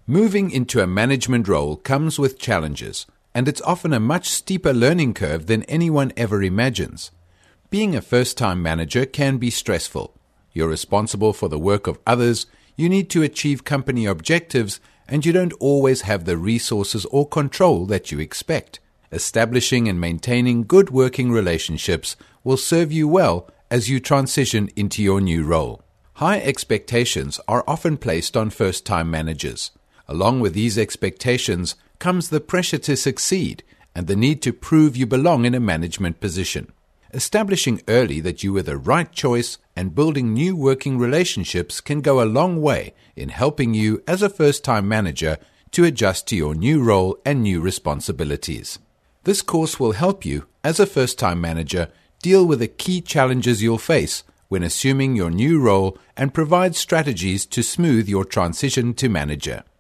Moving into a management role comes with challenges, and it's often a much steeper learning curve than anyone ever imagines. Being a first-time manager can be stressful. You're responsible for the work of others, you need to achieve company objectives, and you don't always have the resources or control that you expect. Establishing and maintaining good working relationships will serve you well as you transition into your new role. High expectations are often placed on first-time managers. Along with these expectations comes the pressure to succeed and the need to prove you belong in a management position. Establishing early that you were the right choice and building new working relationships can go a long way in helping you as a first-time manager to adjust to your new role and new responsibilities. This course will help you, as a first-time manager, deal with the key challenges you'll face when assuming your new role and provide strategies to smooth your transition to manager.